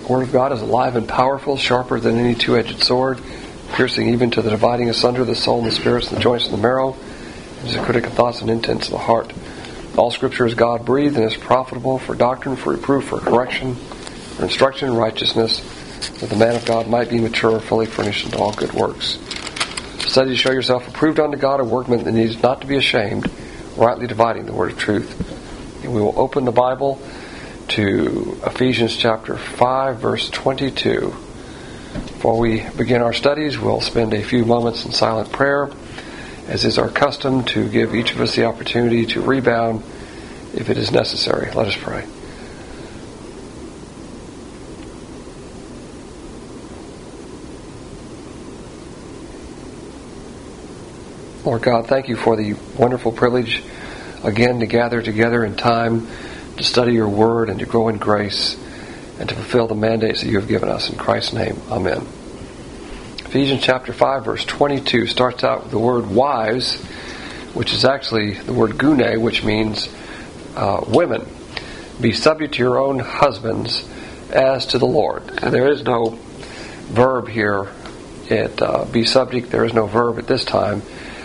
The Word of God is alive and powerful, sharper than any two-edged sword, piercing even to the dividing asunder the soul and the spirits and the joints and the marrow. It is a critic of thoughts and intents of the heart. All Scripture is God-breathed and is profitable for doctrine, for reproof, for correction, for instruction in righteousness, that the man of God might be mature, fully furnished unto all good works. Study to show yourself approved unto God, a workman that needs not to be ashamed, rightly dividing the word of truth. And we will open the Bible to Ephesians chapter 5, verse 22. Before we begin our studies, we'll spend a few moments in silent prayer, as is our custom, to give each of us the opportunity to rebound if it is necessary. Let us pray. Lord God, thank you for the wonderful privilege again to gather together in time to study your word and to grow in grace and to fulfill the mandates that you have given us. In Christ's name, amen. Ephesians chapter 5, verse 22 starts out with the word wives, which is actually the word gune, which means women. Be subject to your own husbands as to the Lord. And there is no verb here at be subject. There is no verb at this time.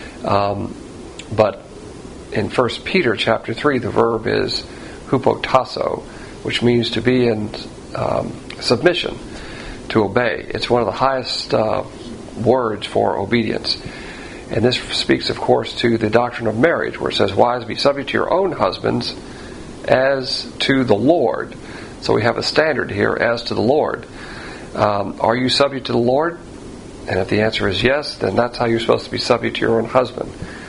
But in 1 Peter chapter 3, the verb is hupotasso, which means to be in submission, to obey. It's one of the highest words for obedience. And this speaks, of course, to the doctrine of marriage, where it says, wives, be subject to your own husbands as to the Lord. So we have a standard here, as to the Lord. Are you subject to the Lord? And if the answer is yes, then that's how you're supposed to be subject to your own husband.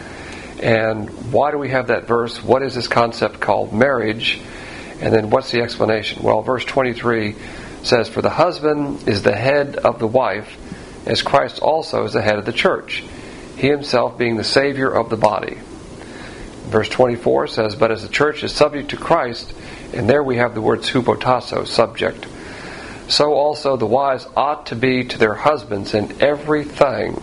And why do we have that verse? What is this concept called marriage? And then what's the explanation? Well, verse 23 says, for the husband is the head of the wife, as Christ also is the head of the church, he himself being the Savior of the body. Verse 24 says, but as the church is subject to Christ, and there we have the words hupotasso, subject, so also the wives ought to be to their husbands in everything.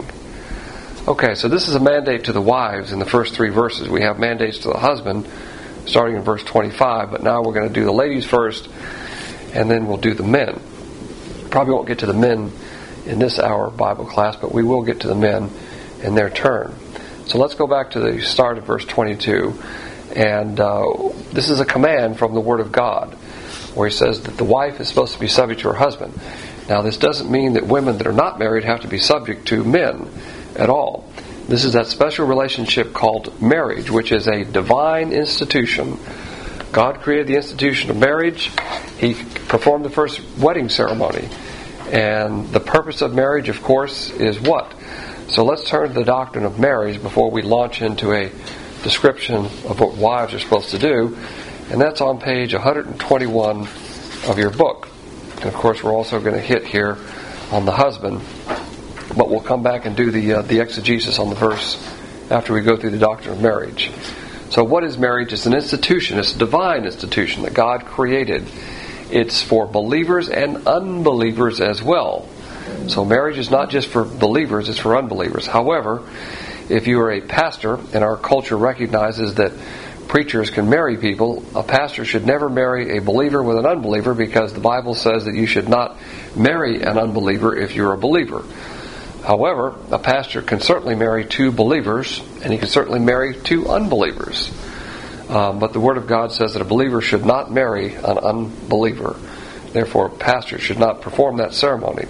Okay, so this is a mandate to the wives in the first three verses. We have mandates to the husband starting in verse 25, but now we're going to do the ladies first, and then we'll do the men. Probably won't get to the men in this hour Bible class, but we will get to the men in their turn. So let's go back to the start of verse 22, and this is a command from the Word of God, where he says that the wife is supposed to be subject to her husband. Now, this doesn't mean that women that are not married have to be subject to men at all. This is that special relationship called marriage, which is a divine institution. God created the institution of marriage. He performed the first wedding ceremony. And the purpose of marriage, of course, is what? So let's turn to the doctrine of marriage before we launch into a description of what wives are supposed to do. And that's on page 121 of your book. And of course, we're also going to hit here on the husband, but we'll come back and do the exegesis on the verse after we go through the doctrine of marriage. So what is marriage? It's an institution. It's a divine institution that God created. It's for believers and unbelievers as well. So marriage is not just for believers, it's for unbelievers. However, if you are a pastor, and our culture recognizes that preachers can marry people, a pastor should never marry a believer with an unbeliever, because the Bible says that you should not marry an unbeliever if you're a believer. However, a pastor can certainly marry two believers, and he can certainly marry two unbelievers. But the Word of God says that a believer should not marry an unbeliever. Therefore, a pastor should not perform that ceremony.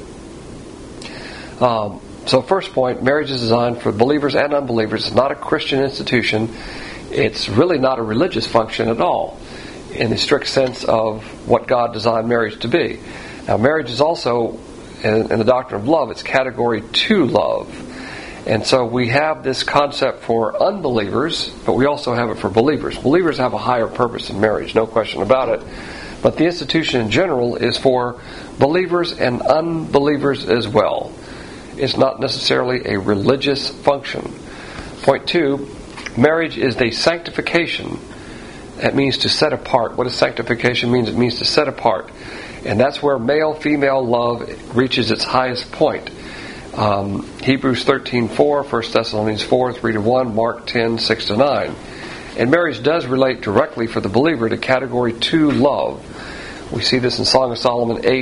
So first point, marriage is designed for believers and unbelievers. It's not a Christian institution. It's really not a religious function at all, in the strict sense of what God designed marriage to be. Now, marriage is also, in the doctrine of love, it's category 2 love. And so we have this concept for unbelievers, but we also have it for believers. Believers have a higher purpose in marriage, no question about it. But the institution in general is for believers and unbelievers as well. It's not necessarily a religious function. Point 2, marriage is the sanctification. That means to set apart. What does sanctification mean? It means to set apart. And that's where male-female love reaches its highest point. Hebrews 13:4, 1 Thessalonians 4, 3-1, Mark 10, 6-9. And marriage does relate directly for the believer to category 2 love. We see this in Song of Solomon 8,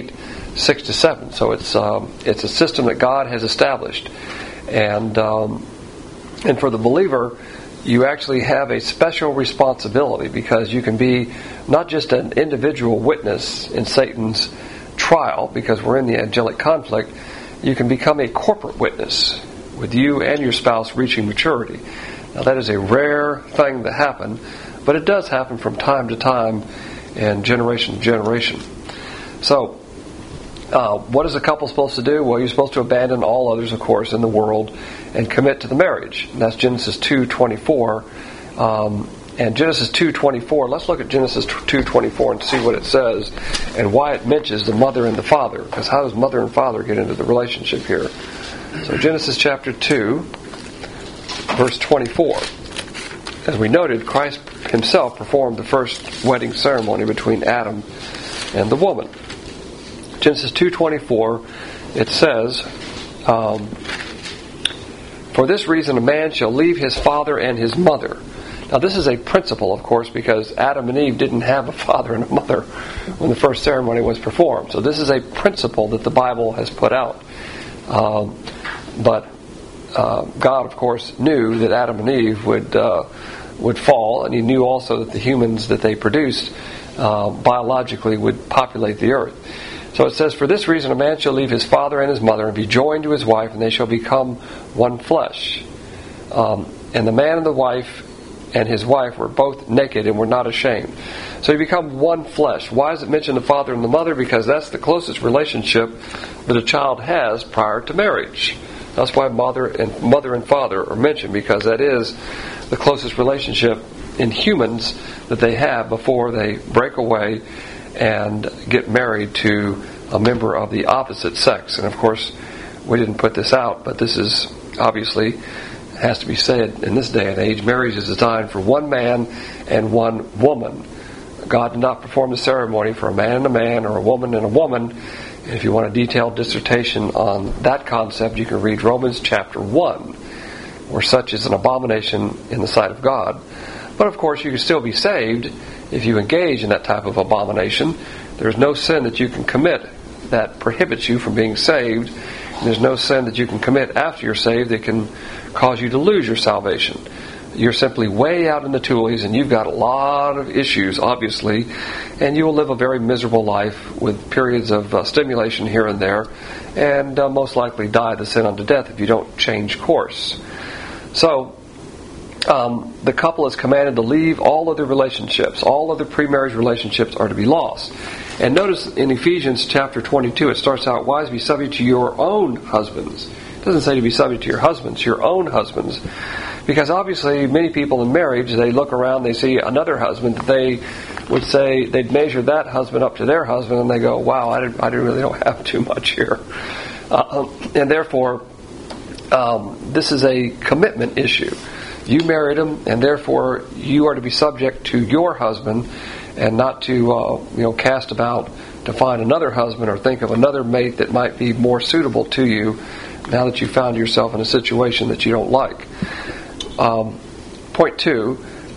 6-7. So it's a system that God has established, and for the believer, you actually have a special responsibility, because you can be not just an individual witness in Satan's trial, because we're in the angelic conflict. You can become a corporate witness with you and your spouse reaching maturity. Now, that is a rare thing to happen, but it does happen from time to time and generation to generation. So, what is a couple supposed to do? Well, you're supposed to abandon all others, of course, in the world and commit to the marriage. And that's Genesis 2:24. And Genesis 2:24, let's look at Genesis 2:24 and see what it says and why it mentions the mother and the father. Because how does mother and father get into the relationship here? So Genesis chapter 2, verse 24. As we noted, Christ himself performed the first wedding ceremony between Adam and the woman. Genesis 2:24, it says, "For this reason a man shall leave his father and his mother." Now, this is a principle, of course, because Adam and Eve didn't have a father and a mother when the first ceremony was performed. So this is a principle that the Bible has put out. But God, of course, knew that Adam and Eve would fall, and He knew also that the humans that they produced biologically would populate the earth. So it says, "For this reason a man shall leave his father and his mother and be joined to his wife, and they shall become one flesh." And the man and the wife and his wife were both naked and were not ashamed. So you become one flesh. Why does it mention the father and the mother? Because that's the closest relationship that a child has prior to marriage. That's why mother and father are mentioned, because that is the closest relationship in humans that they have before they break away and get married to a member of the opposite sex. And of course, we didn't put this out, but this is obviously has to be said in this day and age. Marriage is designed for one man and one woman. God did not perform the ceremony for a man and a man or a woman and a woman. And if you want a detailed dissertation on that concept, you can read Romans chapter 1, where such is an abomination in the sight of God. But of course, you can still be saved if you engage in that type of abomination. There's no sin that you can commit that prohibits you from being saved. And there's no sin that you can commit after you're saved that can cause you to lose your salvation. You're simply way out in the tulies, and you've got a lot of issues, obviously, and you will live a very miserable life with periods of stimulation here and there, and most likely die the sin unto death if you don't change course. So, the couple is commanded to leave all other relationships. All other pre-marriage relationships are to be lost. And notice in Ephesians chapter 22, it starts out, "Wives, be subject to your own husbands." It doesn't say to be subject to your husbands, your own husbands. Because obviously many people in marriage, they look around, they see another husband that they would say, they'd measure that husband up to their husband, and they go, wow, I really don't have too much here. And therefore, this is a commitment issue. You married him, and therefore you are to be subject to your husband, and not to cast about to find another husband or think of another mate that might be more suitable to you now that you found yourself in a situation that you don't like. Point 2,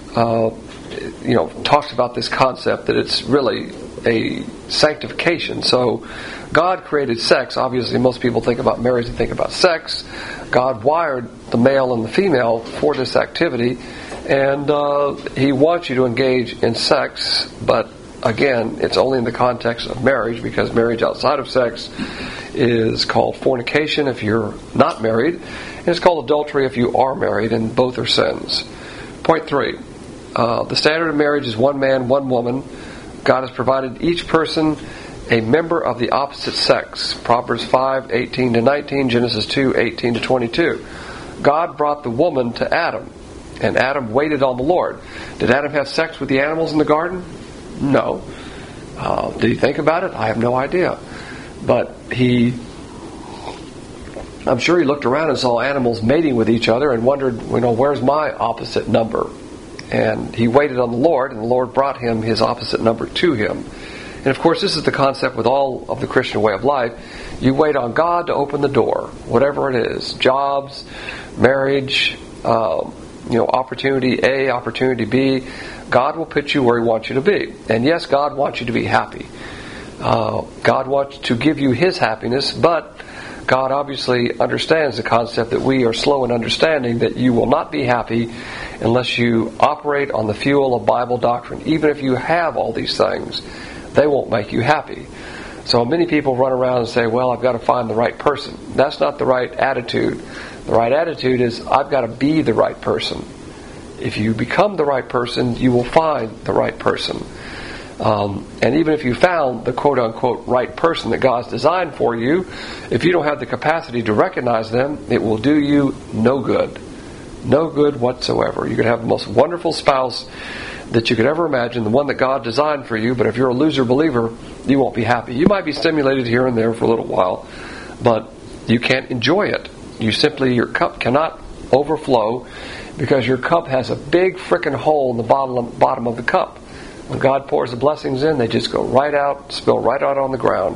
talks about this concept that it's really a sanctification. So God created sex. Obviously, most people think about marriage and think about sex. God wired the male and the female for this activity, and He wants you to engage in sex, but again, it's only in the context of marriage, because marriage outside of sex is called fornication if you're not married, and it's called adultery if you are married, and both are sins. Point 3, the standard of marriage is one man, one woman. God has provided each person a member of the opposite sex. Proverbs 5:18-19, Genesis 2:18-22. God brought the woman to Adam, and Adam waited on the Lord. Did Adam have sex with the animals in the garden? No. Did he think about it? I have no idea. But I'm sure he looked around and saw animals mating with each other and wondered, where's my opposite number? And he waited on the Lord, and the Lord brought him his opposite number to him. And of course, this is the concept with all of the Christian way of life. You wait on God to open the door, whatever it is. Jobs, marriage, opportunity A, opportunity B. God will put you where He wants you to be. And yes, God wants you to be happy. God wants to give you His happiness, but God obviously understands the concept that we are slow in understanding that you will not be happy unless you operate on the fuel of Bible doctrine. Even if you have all these things, they won't make you happy. So many people run around and say, well, I've got to find the right person. That's not the right attitude. The right attitude is, I've got to be the right person. If you become the right person, you will find the right person. And even if you found the quote-unquote right person that God's designed for you, if you don't have the capacity to recognize them, it will do you no good. No good whatsoever. You could have the most wonderful spouse that you could ever imagine, the one that God designed for you, but if you're a loser believer, you won't be happy. You might be stimulated here and there for a little while, but you can't enjoy it. Your cup cannot overflow because your cup has a big frickin' hole in the bottom of the cup. When God pours the blessings in, they just go right out, spill right out on the ground.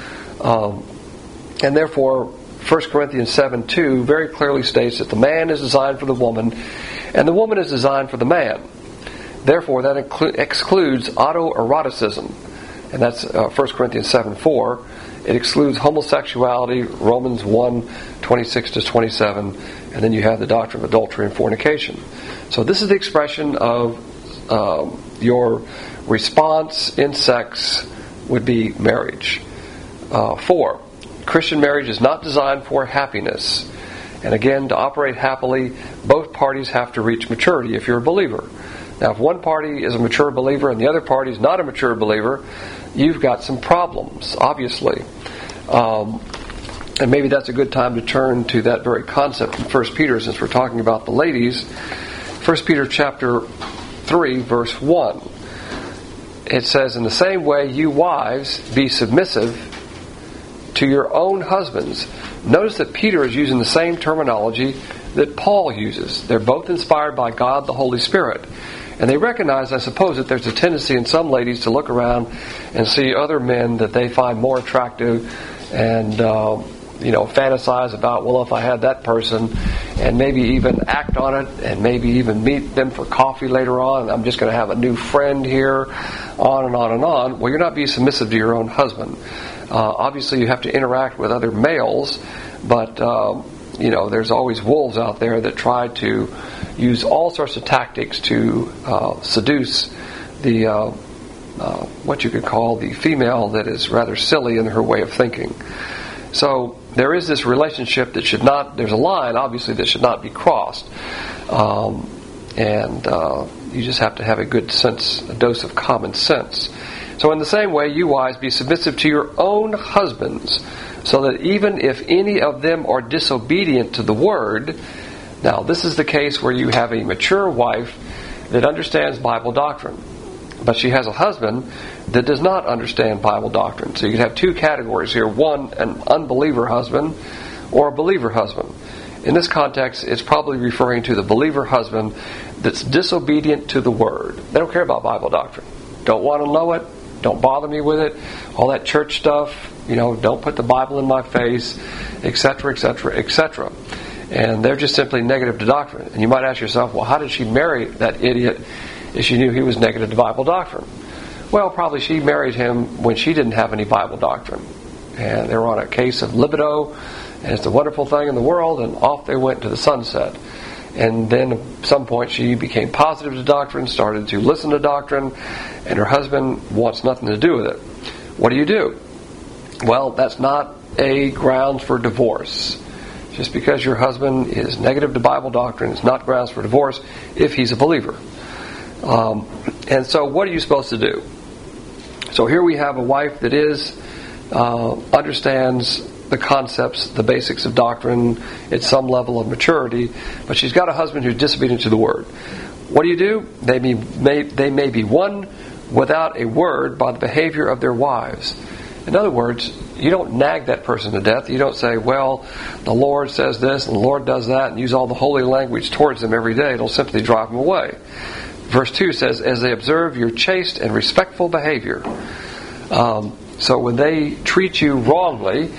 And therefore, 1 Corinthians 7:2 very clearly states that the man is designed for the woman, and the woman is designed for the man. Therefore, that excludes autoeroticism, and that's 1 Corinthians 7:4. It excludes homosexuality, Romans 1:26-27, and then you have the doctrine of adultery and fornication. So this is the expression of your response in sex would be marriage. 4. Christian marriage is not designed for happiness. And again, to operate happily, both parties have to reach maturity if you're a believer. Now, if one party is a mature believer and the other party is not a mature believer, you've got some problems, obviously. And maybe that's a good time to turn to that very concept from 1 Peter, since we're talking about the ladies. 1 Peter chapter 3, verse 1. It says, in the same way, you wives, be submissive to your own husbands. Notice that Peter is using the same terminology that Paul uses. They're both inspired by God, the Holy Spirit. And they recognize, I suppose, that there's a tendency in some ladies to look around and see other men that they find more attractive and, fantasize about, well, if I had that person, and maybe even act on it, and maybe even meet them for coffee later on, and I'm just going to have a new friend here, on and on and on. Well, you're not being submissive to your own husband. Obviously, you have to interact with other males, but, there's always wolves out there that try to use all sorts of tactics to seduce the what you could call the female that is rather silly in her way of thinking. So there is this relationship that should not, there's a line obviously that should not be crossed. You just have to have a good sense, a dose of common sense. So in the same way, you wives, be submissive to your own husbands, so that even if any of them are disobedient to the word. Now, this is the case where you have a mature wife that understands Bible doctrine, but she has a husband that does not understand Bible doctrine. So you could have two categories here. One, an unbeliever husband or a believer husband. In this context, it's probably referring to the believer husband that's disobedient to the word. They don't care about Bible doctrine. Don't want to know it. Don't bother me with it. All that church stuff, don't put the Bible in my face, etc., etc., etc. And they're just simply negative to doctrine. And you might ask yourself, well, how did she marry that idiot if she knew he was negative to Bible doctrine? Well, probably she married him when she didn't have any Bible doctrine. And they were on a case of libido, and it's the wonderful thing in the world, and off they went to the sunset. And then at some point she became positive to doctrine, started to listen to doctrine, and her husband wants nothing to do with it. What do? Well, that's not a ground for divorce. Just because your husband is negative to Bible doctrine is not grounds for divorce if he's a believer. And so what are you supposed to do? So here we have a wife that understands the concepts, the basics of doctrine at some level of maturity, but she's got a husband who's disobedient to the word. What do? They may be won without a word by the behavior of their wives. In other words, you don't nag that person to death. You don't say, well, the Lord says this and the Lord does that, and use all the holy language towards them every day. It'll simply drive them away. Verse 2 says, as they observe your chaste and respectful behavior. So when they treat you wrongly,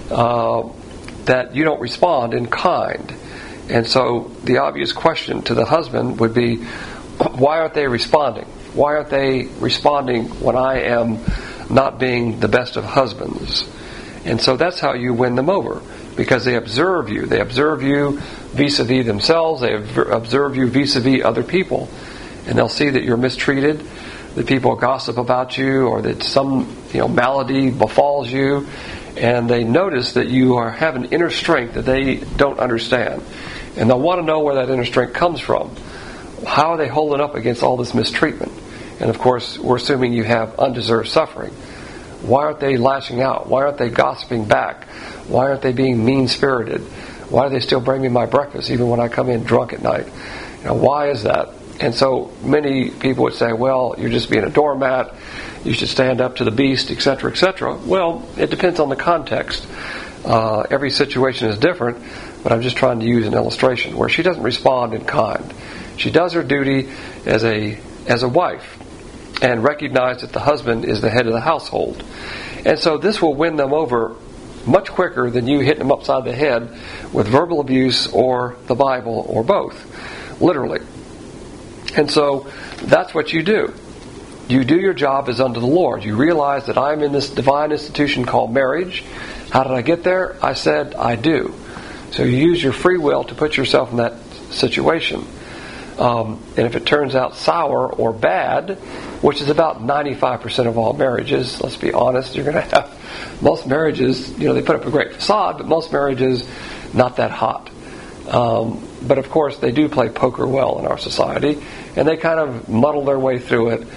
that you don't respond in kind. And so the obvious question to the husband would be, why aren't they responding? Why aren't they responding when I am not being the best of husbands. And so that's how you win them over, because they observe you. They observe you vis-a-vis themselves. They observe you vis-a-vis other people. And they'll see that you're mistreated, that people gossip about you, or that some malady befalls you. And they notice that you have an inner strength that they don't understand. And they'll want to know where that inner strength comes from. How are they holding up against all this mistreatment? And of course, we're assuming you have undeserved suffering. Why aren't they lashing out? Why aren't they gossiping back? Why aren't they being mean-spirited? Why do they still bring me my breakfast even when I come in drunk at night? Why is that? And so many people would say, well, you're just being a doormat. You should stand up to the beast, etc., etc. Well, it depends on the context. Every situation is different, but I'm just trying to use an illustration where she doesn't respond in kind. She does her duty as a wife and recognize that the husband is the head of the household. And so this will win them over much quicker than you hitting them upside the head with verbal abuse or the Bible or both, literally. And so that's what you do. You do your job as unto the Lord. You realize that I'm in this divine institution called marriage. How did I get there? I said I do. So you use your free will to put yourself in that situation. And if it turns out sour or bad, which is about 95% of all marriages, let's be honest, you're going to have most marriages, they put up a great facade, but most marriages not that hot. But of course, they do play poker well in our society, and they kind of muddle their way through it.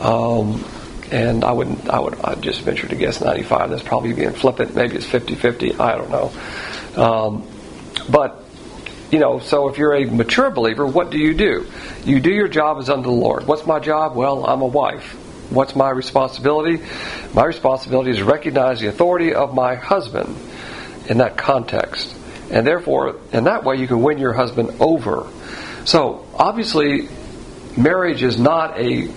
And I'd just venture to guess 95. That's probably being flippant. Maybe it's 50-50. I don't know. But so if you're a mature believer, what do? You do your job as unto the Lord. What's my job? Well, I'm a wife. What's my responsibility? My responsibility is to recognize the authority of my husband in that context. And therefore, in that way, you can win your husband over. So, obviously, marriage is not a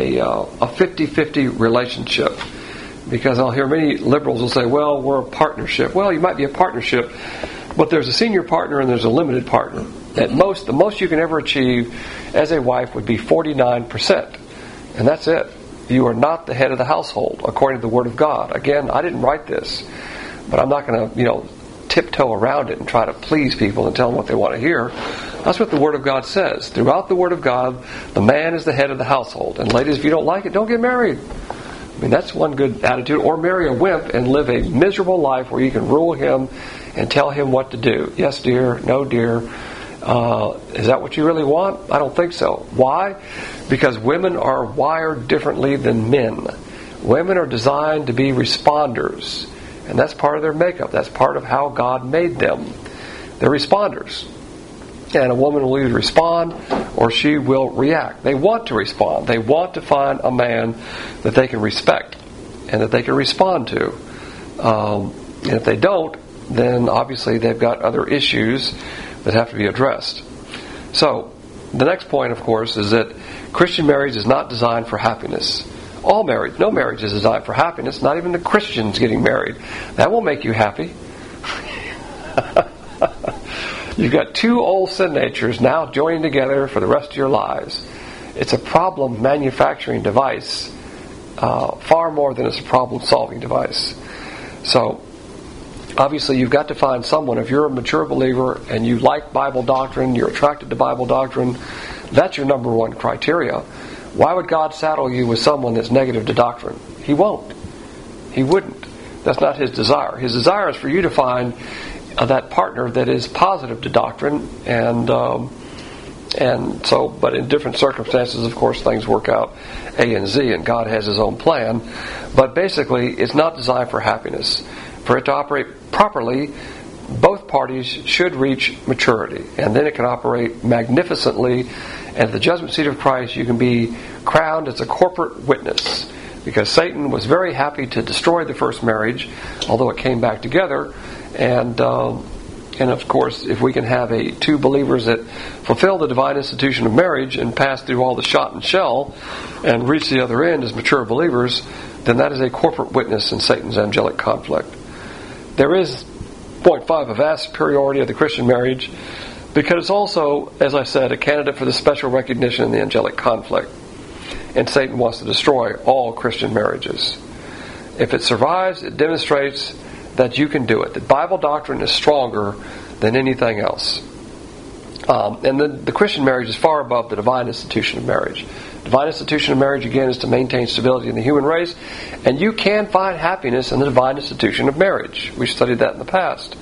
50-50 relationship. Because I'll hear many liberals will say, well, we're a partnership. Well, you might be a partnership, but there's a senior partner and there's a limited partner. At most, the most you can ever achieve as a wife would be 49%. And that's it. You are not the head of the household, according to the Word of God. Again, I didn't write this, but I'm not going to, tiptoe around it and try to please people and tell them what they want to hear. That's what the Word of God says. Throughout the Word of God, the man is the head of the household. And ladies, if you don't like it, don't get married. I mean, that's one good attitude. Or marry a wimp and live a miserable life where you can rule him and tell him what to do. Yes, dear. No, dear. Is that what you really want? I don't think so. Why? Because women are wired differently than men. Women are designed to be responders. And that's part of their makeup. That's part of how God made them. They're responders. And a woman will either respond or she will react. They want to respond. They want to find a man that they can respect and that they can respond to. And if they don't, then obviously they've got other issues that have to be addressed. So, the next point, of course, is that Christian marriage is not designed for happiness. All marriage, no marriage is designed for happiness, not even the Christians getting married. That won't make you happy. You've got two old sin natures now joining together for the rest of your lives. It's a problem manufacturing device, far more than it's a problem solving device. So, obviously you've got to find someone, if you're a mature believer and you like Bible doctrine, you're attracted to Bible doctrine, that's your number one criteria. Why would God saddle you with someone that's negative to doctrine? He won't. He wouldn't. That's not His desire. His desire is for you to find that partner that is positive to doctrine, and so, but in different circumstances, of course, things work out A and Z, and God has His own plan. But basically, it's not designed for happiness. For it to operate properly, both parties should reach maturity, and then it can operate magnificently. And at the judgment seat of Christ, you can be crowned as a corporate witness. Because Satan was very happy to destroy the first marriage, although it came back together. And of course, if we can have two believers that fulfill the divine institution of marriage and pass through all the shot and shell and reach the other end as mature believers, then that is a corporate witness in Satan's angelic conflict. There is, point 5, a vast superiority of the Christian marriage, because it's also, as I said, a candidate for the special recognition in the angelic conflict. And Satan wants to destroy all Christian marriages. If it survives, it demonstrates that you can do it. The Bible doctrine is stronger than anything else. And then the Christian marriage is far above the divine institution of marriage. Divine institution of marriage, again, is to maintain stability in the human race, and you can find happiness in the divine institution of marriage. We studied that in the past.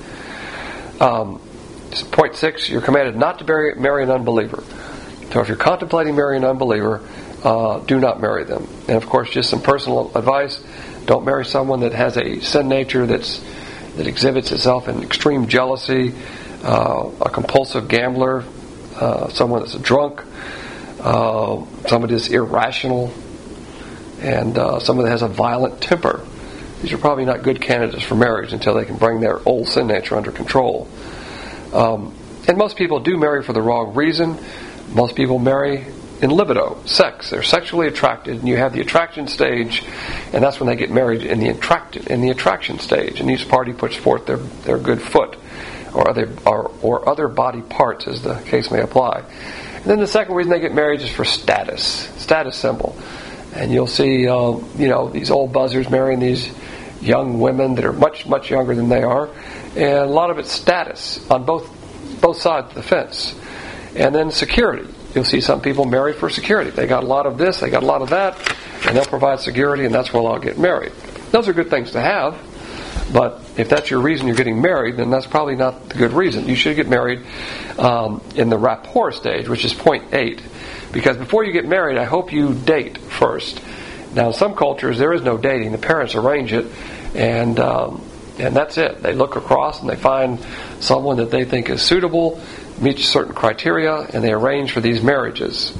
Point 6, you're commanded not to marry an unbeliever. So if you're contemplating marrying an unbeliever, do not marry them. And of course, just some personal advice: don't marry someone that has a sin nature that exhibits itself in extreme jealousy, a compulsive gambler, someone that's a drunk, somebody that's irrational, and someone that has a violent temper. These are probably not good candidates for marriage until they can bring their old sin nature under control. And most people do marry for the wrong reason. Most people marry in libido, sex. They're sexually attracted, and you have the attraction stage, and that's when they get married in the attraction stage. And each party puts forth their good foot, or other body parts, as the case may apply. And then the second reason they get married is for status symbol. And you'll see, these old buzzers marrying these young women that are much, much younger than they are, and a lot of it's status on both sides of the fence. And then security. You'll see some people marry for security. They got a lot of this, they got a lot of that, and they'll provide security, and that's where they'll get married. Those are good things to have, but if that's your reason you're getting married, then that's probably not the good reason. You should get married in the rapport stage, which is point 8. Because before you get married, I hope you date first. Now, in some cultures, there is no dating. The parents arrange it, and that's it. They look across and they find someone that they think is suitable, meets certain criteria, and they arrange for these marriages.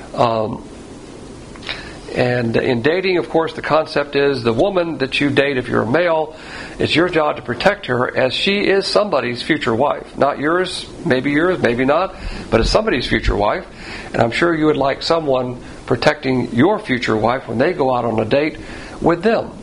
And in dating, of course, the concept is the woman that you date, if you're a male, it's your job to protect her as she is somebody's future wife. Not yours, maybe not, but it's somebody's future wife. And I'm sure you would like someone protecting your future wife when they go out on a date with them.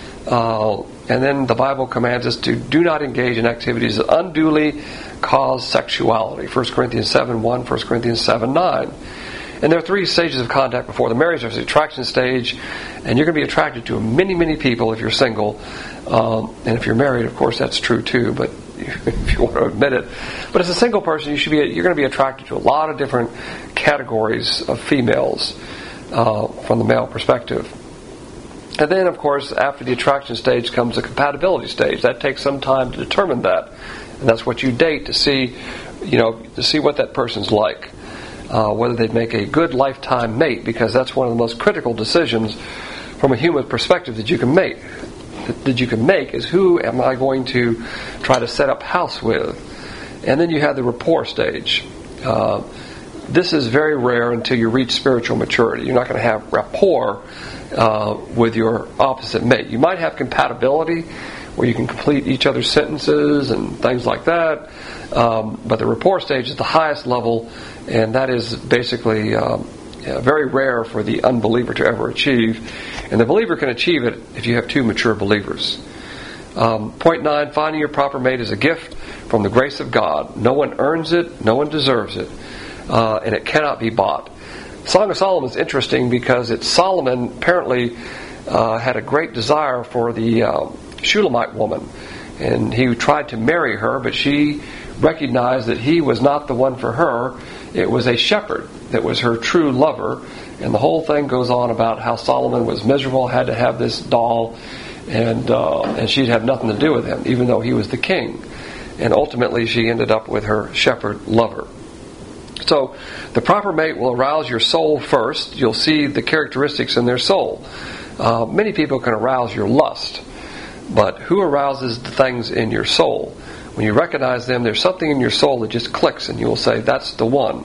And then the Bible commands us to do not engage in activities that unduly cause sexuality. 1 Corinthians 7:1, 1 Corinthians 7:9. And there are 3 stages of contact before the marriage. There's the attraction stage, and you're going to be attracted to many, many people if you're single. And if you're married, of course, that's true too, but if you want to admit it. But as a single person, you're going to be attracted to a lot of different categories of females from the male perspective. And then, of course, after the attraction stage comes the compatibility stage. That takes some time to determine that. And that's what you date to see what that person's like. Whether they'd make a good lifetime mate, because that's one of the most critical decisions from a human perspective that you can make. Is who am I going to try to set up house with? And then you have the rapport stage. This is very rare until you reach spiritual maturity. You're not going to have rapport with your opposite mate. You might have compatibility, where you can complete each other's sentences and things like that. But the rapport stage is the highest level, and that is basically very rare for the unbeliever to ever achieve. And the believer can achieve it if you have 2 mature believers. Point 9, finding your proper mate is a gift from the grace of God. No one earns it, no one deserves it, and it cannot be bought. Song of Solomon is interesting because Solomon apparently had a great desire for the Shulamite woman, and he tried to marry her, but she recognized that he was not the one for her. It was a shepherd that was her true lover, and the whole thing goes on about how Solomon was miserable, had to have this doll, and she'd have nothing to do with him, even though he was the king. And ultimately she ended up with her shepherd lover. So the proper mate will arouse your soul first. You'll see the characteristics in their soul. Many people can arouse your lust, but who arouses the things in your soul? When you recognize them, there's something in your soul that just clicks, and you will say, that's the one.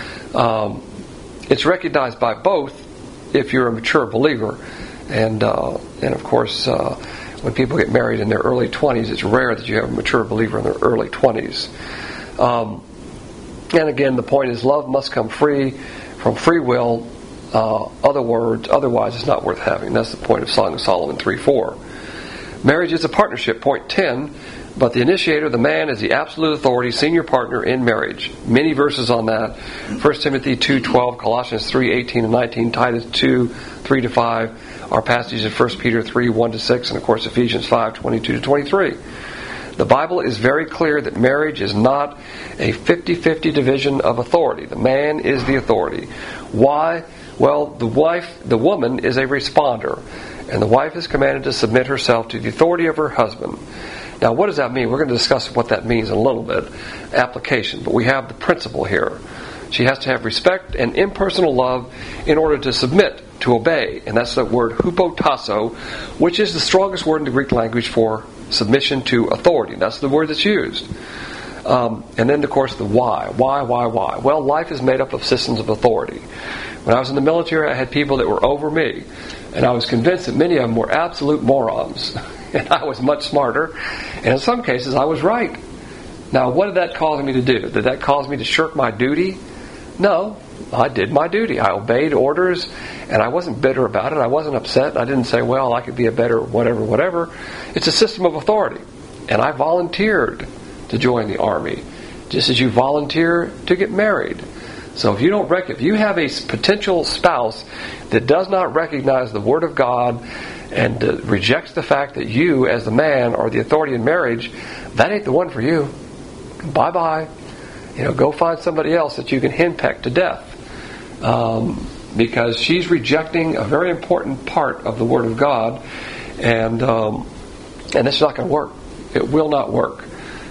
It's recognized by both if you're a mature believer. And of course, when people get married in their early 20s, it's rare that you have a mature believer in their early 20s. And again, the point is, love must come from free will. Otherwise, it's not worth having. That's the point of Song of Solomon 3:4. Marriage is a partnership, point 10, but the initiator, the man, is the absolute authority, senior partner in marriage. Many verses on that. 1 Timothy 2:12, Colossians 3:18 and 19, Titus 2:3-5, our passages in 1 Peter 3:1-6, and of course Ephesians 5:22-23. The Bible is very clear that marriage is not a 50-50 division of authority. The man is the authority. Why? Well, the woman is a responder, and the wife is commanded to submit herself to the authority of her husband. Now, what does that mean? We're going to discuss what that means in a little bit, application, but we have the principle here. She has to have respect and impersonal love in order to submit, to obey, and that's the word hupotasso, which is the strongest word in the Greek language for submission to authority. That's the word that's used. And then, of course, the why. Why? Well, life is made up of systems of authority. When I was in the military, I had people that were over me, and I was convinced that many of them were absolute morons, and I was much smarter, and in some cases I was right. Now, what did that cause me to do? Did that cause me to shirk my duty? No, I did my duty. I obeyed orders, and I wasn't bitter about it. I wasn't upset. I didn't say, well, I could be a better whatever. It's a system of authority, and I volunteered to join the Army, just as you volunteer to get married. So if you have a potential spouse that does not recognize the Word of God and rejects the fact that you, as the man, are the authority in marriage, that ain't the one for you. Bye-bye. Go find somebody else that you can henpeck to death. Because she's rejecting a very important part of the Word of God, and it's not going to work. It will not work.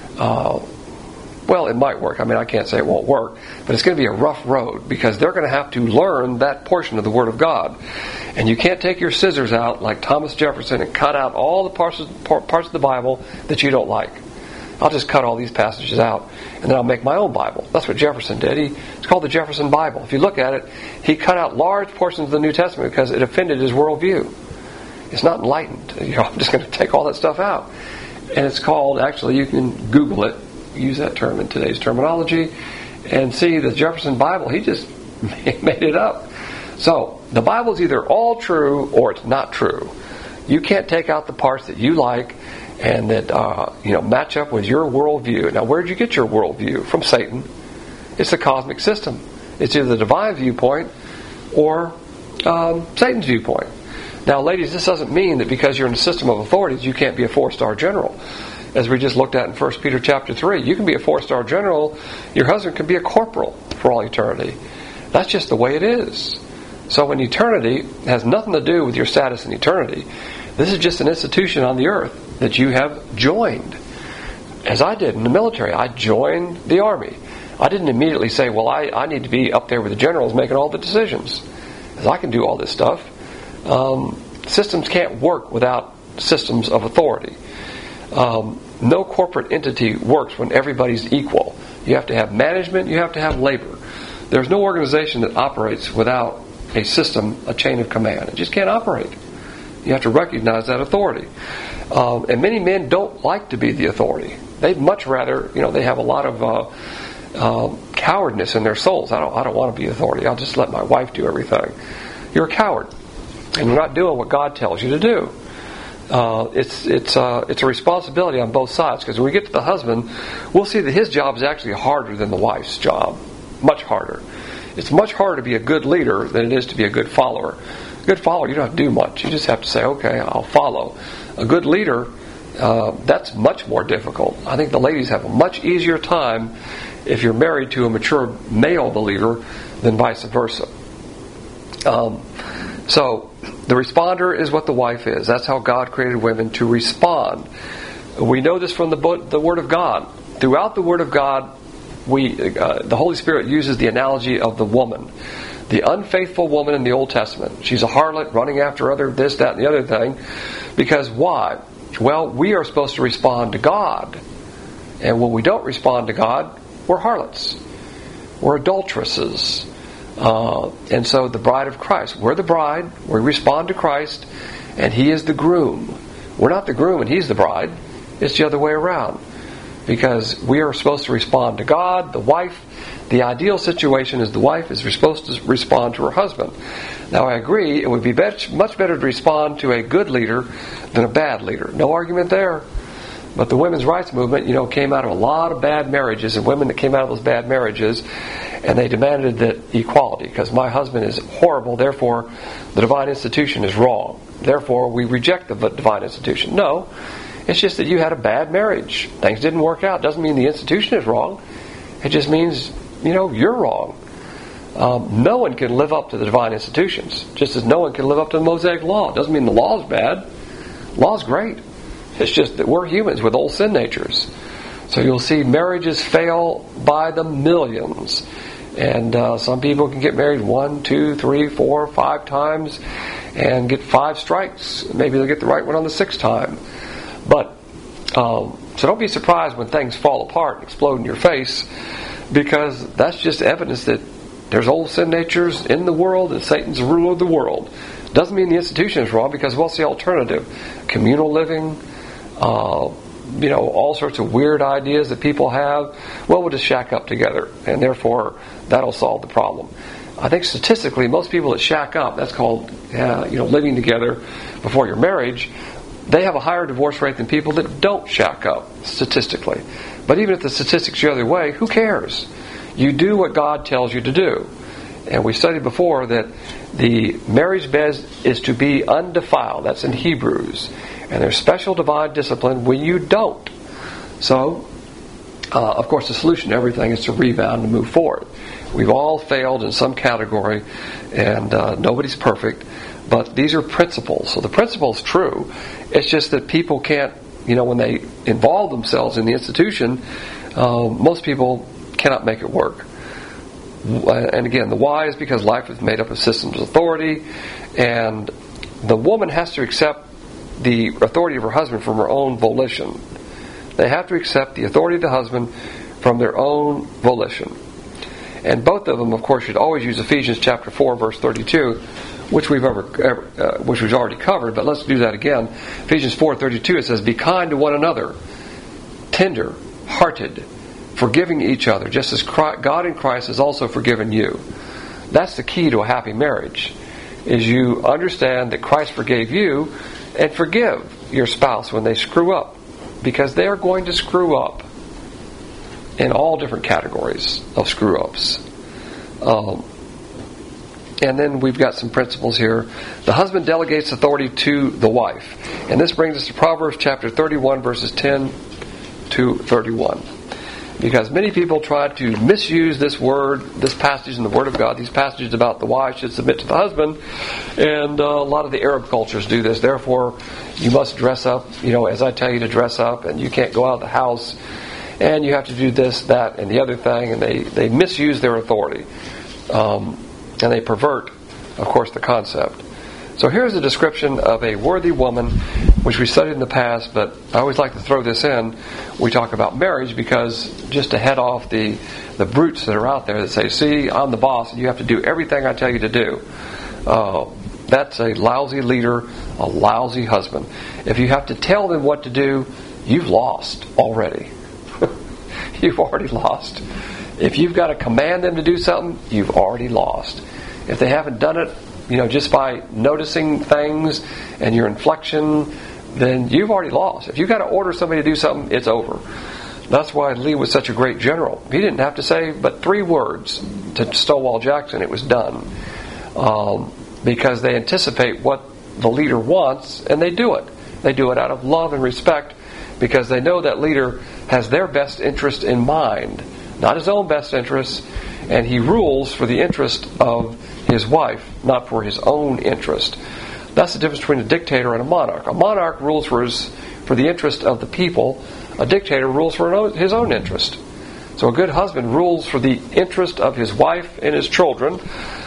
Well, it might work. I can't say it won't work, but it's going to be a rough road because they're going to have to learn that portion of the Word of God. And you can't take your scissors out like Thomas Jefferson and cut out all the parts of the Bible that you don't like. I'll just cut all these passages out, and then I'll make my own Bible. That's what Jefferson did. It's called the Jefferson Bible. If you look at it, he cut out large portions of the New Testament because it offended his worldview. It's not enlightened. I'm just going to take all that stuff out. And it's called, actually, you can Google it, use that term in today's terminology, and see the Jefferson Bible. He just made it up. So, the Bible's either all true or it's not true. You can't take out the parts that you like and that match up with your worldview. Now, where'd you get your worldview? From Satan. It's the cosmic system. It's either the divine viewpoint or Satan's viewpoint. Now, ladies, this doesn't mean that because you're in a system of authorities, you can't be a 4-star general. As we just looked at in 1 Peter chapter 3, you can be a 4-star general. Your husband can be a corporal for all eternity. That's just the way it is. So in eternity, it has nothing to do with your status in eternity. This is just an institution on the earth that you have joined. As I did in the military, I joined the Army. I didn't immediately say, well, I need to be up there with the generals making all the decisions, because I can do all this stuff. Systems can't work without systems of authority. No corporate entity works when everybody's equal. You have to have management, you have to have labor. There's no organization that operates without a system, a chain of command. It just can't operate. You have to recognize that authority. And many men don't like to be the authority. They'd much rather, they have a lot of cowardness in their souls. I don't want to be authority. I'll just let my wife do everything. You're a coward, and you're not doing what God tells you to do. It's a responsibility on both sides, because when we get to the husband, we'll see that his job is actually harder than the wife's job. Much harder. It's much harder to be a good leader than it is to be a good follower. A good follower, you don't have to do much. You just have to say, okay, I'll follow. A good leader, that's much more difficult. I think the ladies have a much easier time if you're married to a mature male believer than vice versa. So, the responder is what the wife is. That's how God created women, to respond. We know this from the Word of God. Throughout the Word of God, the Holy Spirit uses the analogy of the woman. The unfaithful woman in the Old Testament. She's a harlot running after this, that, and the other thing. Because why? Well, we are supposed to respond to God. And when we don't respond to God, we're harlots. We're adulteresses. And so the bride of Christ. We're the bride. We respond to Christ. And He is the groom. We're not the groom and He's the bride. It's the other way around. because we are supposed to respond to God. The ideal situation is the wife is supposed to respond to her husband. Now, I agree, it would be much better to respond to a good leader than a bad leader. No argument there. But the women's rights movement, came out of a lot of bad marriages, and women that came out of those bad marriages, and they demanded that equality, because my husband is horrible, therefore the divine institution is wrong. Therefore, we reject the divine institution. No, it's just that you had a bad marriage. Things didn't work out. Doesn't mean the institution is wrong. It just means, you're wrong. No one can live up to the divine institutions, just as no one can live up to the Mosaic Law. It doesn't mean the law is bad. Law's great. It's just that we're humans with old sin natures. So you'll see marriages fail by the millions. And some people can get married 1, 2, 3, 4, 5 times and get 5 strikes. Maybe they'll get the right one on the 6th time. But so don't be surprised when things fall apart and explode in your face, because that's just evidence that there's old sin natures in the world and Satan's the ruler of the world. Doesn't mean the institution is wrong, because what's the alternative? Communal living, all sorts of weird ideas that people have. Well, we'll just shack up together, and therefore that'll solve the problem. I think statistically, most people that shack up, that's called living together before your marriage, they have a higher divorce rate than people that don't shack up, statistically. But even if the statistics are the other way, who cares? You do what God tells you to do. And we studied before that the marriage bed is to be undefiled. That's in Hebrews. And there's special divine discipline when you don't. So, of course, the solution to everything is to rebound and move forward. We've all failed in some category, and nobody's perfect. But these are principles. So the principle is true. It's just that people can't, when they involve themselves in the institution, most people cannot make it work. And again, the why is because life is made up of systems of authority, and the woman has to accept the authority of her husband from her own volition. They have to accept the authority of the husband from their own volition. And both of them, of course, should always use Ephesians chapter 4, verse 32, which we've already covered, but let's do that again. Ephesians 4:32, it says, "Be kind to one another, tender hearted, forgiving each other, just as God in Christ has also forgiven you." That's the key to a happy marriage, is you understand that Christ forgave you, and forgive your spouse when they screw up, because they are going to screw up in all different categories of screw-ups. And then we've got some principles here. The husband delegates authority to the wife. And this brings us to Proverbs chapter 31, verses 10 to 31. Because many people try to misuse this passage in the Word of God, these passages about the wife should submit to the husband, and a lot of the Arab cultures do this. Therefore, you must dress up, as I tell you to dress up, and you can't go out of the house, and you have to do this, that, and the other thing, and they misuse their authority. And they pervert, of course, the concept. So here's a description of a worthy woman, which we studied in the past, but I always like to throw this in. We talk about marriage, because just to head off the brutes that are out there that say, "See, I'm the boss, and you have to do everything I tell you to do." That's a lousy leader, a lousy husband. If you have to tell them what to do, you've lost already. You've already lost. If you've got to command them to do something, you've already lost. If they haven't done it, just by noticing things and your inflection, then you've already lost. If you've got to order somebody to do something, it's over. That's why Lee was such a great general. He didn't have to say but 3 words to Stonewall Jackson. It was done. Because they anticipate what the leader wants, and they do it. They do it out of love and respect, because they know that leader has their best interest in mind, not his own best interests, and he rules for the interest of his wife, not for his own interest. That's the difference between a dictator and a monarch. A monarch rules for the interest of the people. A dictator rules for his own interest. So a good husband rules for the interest of his wife and his children.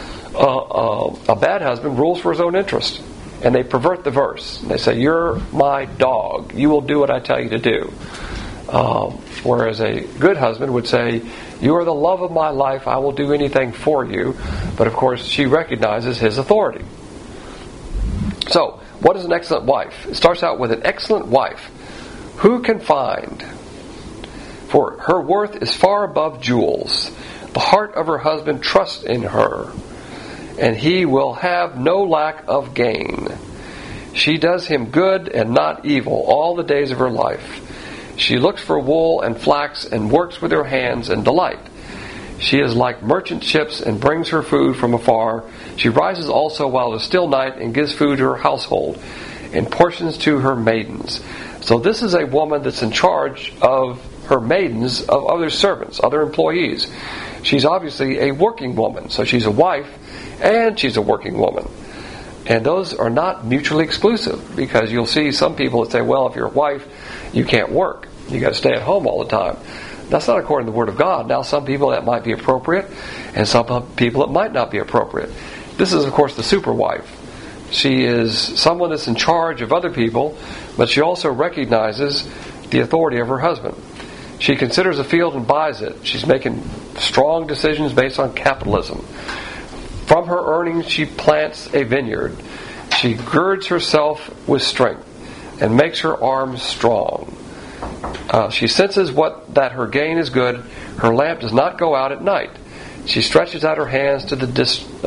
A bad husband rules for his own interest. And they pervert the verse. They say, "You're my dog. You will do what I tell you to do." Whereas a good husband would say, "You are the love of my life. I will do anything for you." But of course, she recognizes his authority. So, what is an excellent wife? It starts out with an excellent wife. Who can find? for her worth is far above jewels. The heart of her husband trusts in her, and he will have no lack of gain. She does him good and not evil all the days of her life. She looks for wool and flax and works with her hands in delight. She is like merchant ships and brings her food from afar. She rises also while it is still night and gives food to her household and portions to her maidens. So this is a woman that's in charge of her maidens, of other servants, other employees. She's obviously a working woman. So she's a wife and she's a working woman. And those are not mutually exclusive, because you'll see some people that say, well, if you're a wife, you can't work. You got to stay at home all the time. That's not according to the Word of God. Now, some people that might be appropriate, and some people it might not be appropriate. This is, of course, the super wife. She is someone that's in charge of other people, but she also recognizes the authority of her husband. She considers a field and buys it. She's making strong decisions based on capitalism. From her earnings, she plants a vineyard. She girds herself with strength and makes her arms strong. She senses that her gain is good. Her lamp does not go out at night. She stretches out her hands to the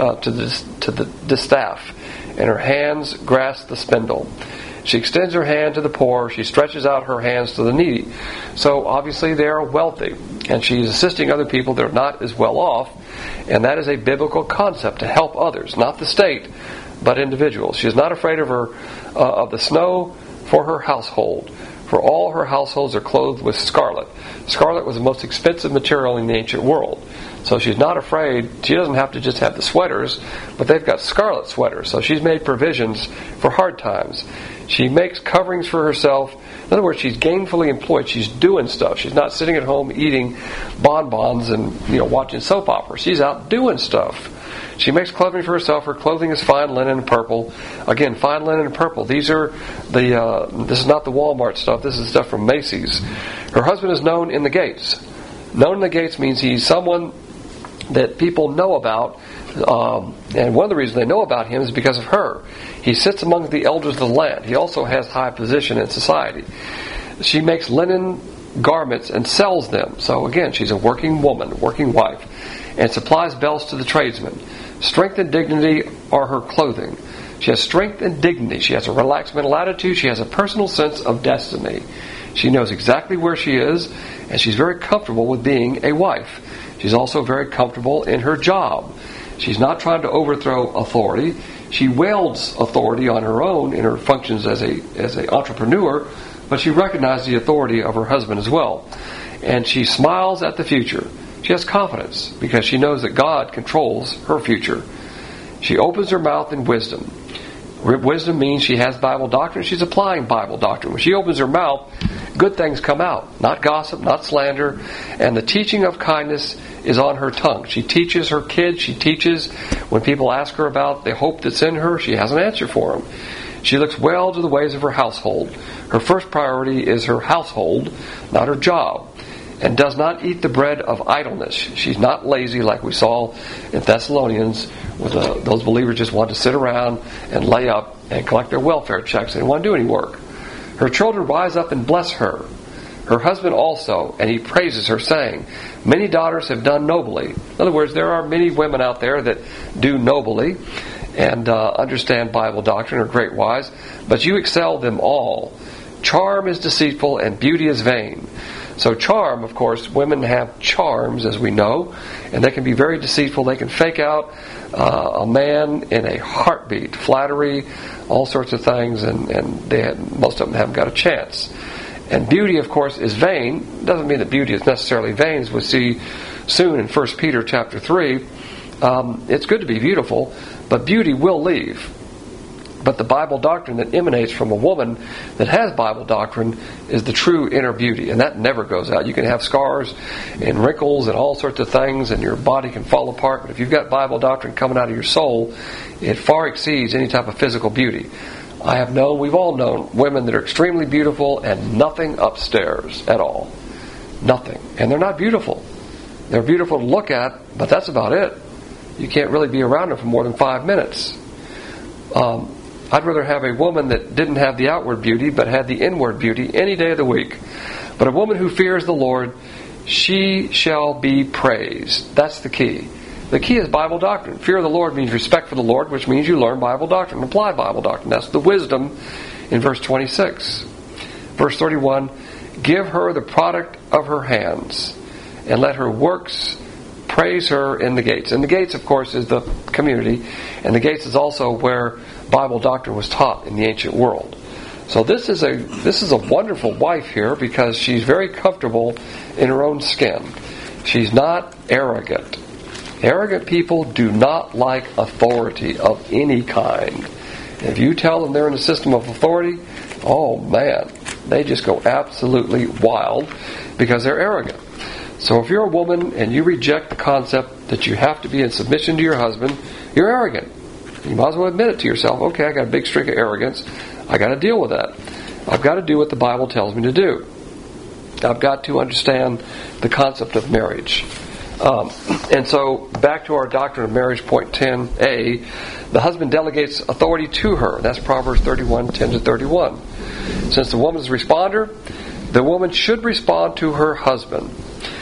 distaff, and her hands grasp the spindle. She extends her hand to the poor. She stretches out her hands to the needy. So obviously they are wealthy, and she's assisting other people that are not as well off. And that is a biblical concept, to help others, not the state, but individuals. She is not afraid of the snow for her household, for all her households are clothed with scarlet. Scarlet was the most expensive material in the ancient world. So she's not afraid. She doesn't have to just have the sweaters, but they've got scarlet sweaters. So she's made provisions for hard times. She makes coverings for herself. In other words, she's gainfully employed. She's doing stuff. She's not sitting at home eating bonbons and watching soap operas. She's out doing stuff. She makes clothing for herself. Her clothing is fine linen and purple. Again, fine linen and purple. These are this is not the Walmart stuff. This is stuff from Macy's. Her husband is known in the gates. Known in the gates means he's someone that people know about. And one of the reasons they know about him is because of her. He sits among the elders of the land. He also has high position in society. She makes linen garments and sells them. So again, she's a working woman, working wife, and supplies belts to the tradesmen. Strength and dignity are her clothing. She has strength and dignity. She has a relaxed mental attitude. She has a personal sense of destiny. She knows exactly where she is, and she's very comfortable with being a wife. She's also very comfortable in her job. She's not trying to overthrow authority. She wields authority on her own in her functions as a entrepreneur, but she recognizes the authority of her husband as well. And she smiles at the future. She has confidence because she knows that God controls her future. She opens her mouth in wisdom. Wisdom means she has Bible doctrine. She's applying Bible doctrine. When she opens her mouth, good things come out. Not gossip, not slander. And the teaching of kindness is on her tongue. She teaches her kids. She teaches when people ask her about the hope that's in her. She has an answer for them. She looks well to the ways of her household. Her first priority is her household, not her job. And does not eat the bread of idleness. She's not lazy like we saw in Thessalonians, where those believers just want to sit around and lay up and collect their welfare checks. They don't want to do any work. Her children rise up and bless her. Her husband also, and he praises her, saying, many daughters have done nobly. In other words, there are many women out there that do nobly and understand Bible doctrine, are great wise, but you excel them all. Charm is deceitful and beauty is vain. So charm, of course, women have charms, as we know, and they can be very deceitful. They can fake out a man in a heartbeat, flattery, all sorts of things, and most of them haven't got a chance. And beauty, of course, is vain. Doesn't mean that beauty is necessarily vain, as we'll see soon in 1 Peter chapter 3. It's good to be beautiful, but beauty will leave. But the Bible doctrine that emanates from a woman that has Bible doctrine is the true inner beauty, and that never goes out. You can have scars and wrinkles and all sorts of things, and your body can fall apart, but if you've got Bible doctrine coming out of your soul, it far exceeds any type of physical beauty. We've all known women that are extremely beautiful and nothing upstairs at all. Nothing. And they're not beautiful. They're beautiful to look at, but that's about it. You can't really be around them for more than 5 minutes. I'd rather have a woman that didn't have the outward beauty but had the inward beauty any day of the week. But a woman who fears the Lord, she shall be praised. That's the key. The key is Bible doctrine. Fear of the Lord means respect for the Lord, which means you learn Bible doctrine, apply Bible doctrine. That's the wisdom in verse 26. Verse 31, give her the product of her hands, and let her works praise her in the gates. And the gates, of course, is the community, and the gates is also where Bible doctrine was taught in the ancient world. So this is a wonderful wife here because she's very comfortable in her own skin. She's not arrogant. Arrogant people do not like authority of any kind. If you tell them they're in a system of authority, oh man, they just go absolutely wild because they're arrogant. So if you're a woman and you reject the concept that you have to be in submission to your husband, you're arrogant. You might as well admit it to yourself. Okay, I got a big streak of arrogance. I got to deal with that. I've got to do what the Bible tells me to do. I've got to understand the concept of marriage. And so, back to our doctrine of marriage, point 10a, the husband delegates authority to her. That's Proverbs 31:10-31. Since the woman is a responder, the woman should respond to her husband.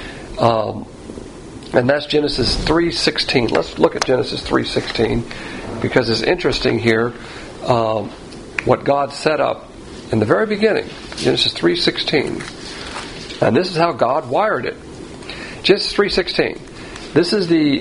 And that's Genesis 3:16. Let's look at Genesis 3:16 because it's interesting here what God set up in the very beginning. Genesis 3:16. And this is how God wired it. Genesis 3:16. This is the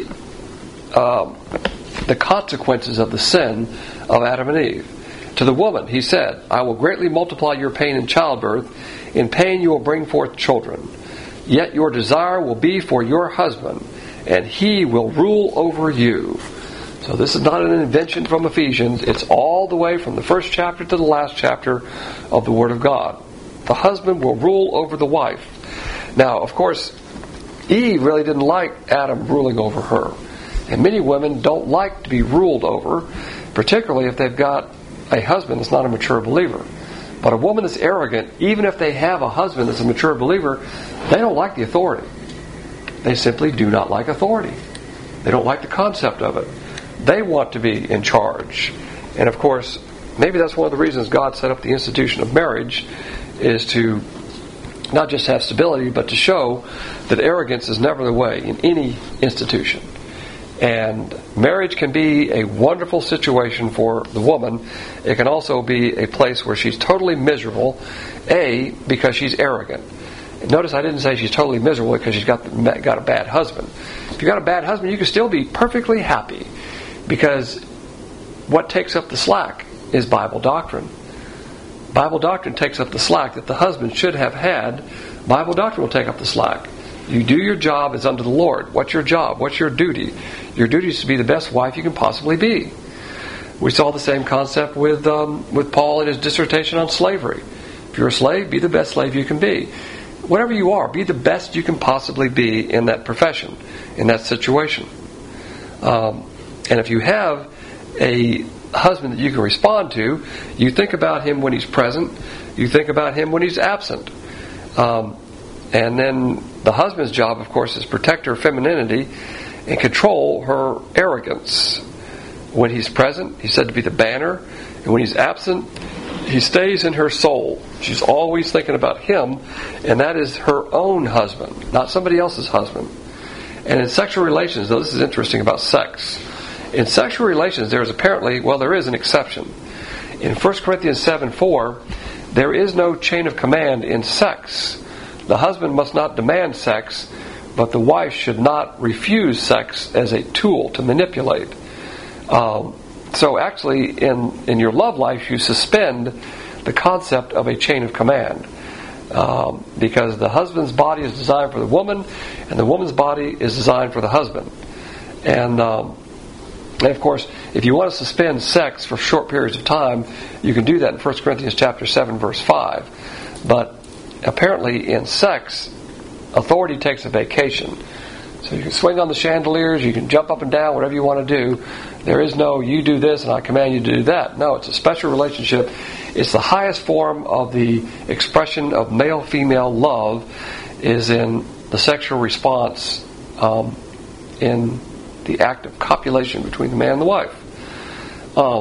consequences of the sin of Adam and Eve. To the woman, he said, I will greatly multiply your pain in childbirth. In pain you will bring forth children. Yet your desire will be for your husband, and he will rule over you. So this is not an invention from Ephesians. It's all the way from the first chapter to the last chapter of the Word of God. The husband will rule over the wife. Now, of course, Eve really didn't like Adam ruling over her. And many women don't like to be ruled over, particularly if they've got a husband that's not a mature believer. But a woman that's arrogant, even if they have a husband that's a mature believer, they don't like the authority. They simply do not like authority. They don't like the concept of it. They want to be in charge. And of course, maybe that's one of the reasons God set up the institution of marriage, is to not just have stability, but to show that arrogance is never the way in any institution. And marriage can be a wonderful situation for the woman. It can also be a place where she's totally miserable, because she's arrogant. And notice I didn't say she's totally miserable because she's got a bad husband. If you've got a bad husband, you can still be perfectly happy, because what takes up the slack is Bible doctrine. Bible doctrine takes up the slack that the husband should have had. Bible doctrine will take up the slack. You do your job as unto the Lord. What's your job? What's your duty? Your duty is to be the best wife you can possibly be. We saw the same concept with Paul in his dissertation on slavery. If you're a slave, be the best slave you can be. Whatever you are, be the best you can possibly be in that profession, in that situation. And if you have a husband that you can respond to, you think about him when he's present, you think about him when he's absent. And then the husband's job, of course, is protect her femininity and control her arrogance. When he's present, he's said to be the banner, and when he's absent, he stays in her soul. She's always thinking about him, and that is her own husband, not somebody else's husband. And in sexual relations, though, this is interesting about sex. In sexual relations, there is an exception. In 1 Corinthians 7:4, there is no chain of command in sex. The husband must not demand sex, but the wife should not refuse sex as a tool to manipulate. So actually, in your love life, you suspend the concept of a chain of command. Because the husband's body is designed for the woman, and the woman's body is designed for the husband. And of course, if you want to suspend sex for short periods of time, you can do that in 1 Corinthians chapter 7, verse 5. But apparently in sex, authority takes a vacation. So you can swing on the chandeliers, you can jump up and down, whatever you want to do. There is no, you do this and I command you to do that. No, it's a special relationship. It's the highest form of the expression of male-female love is in the sexual response in the act of copulation between the man and the wife.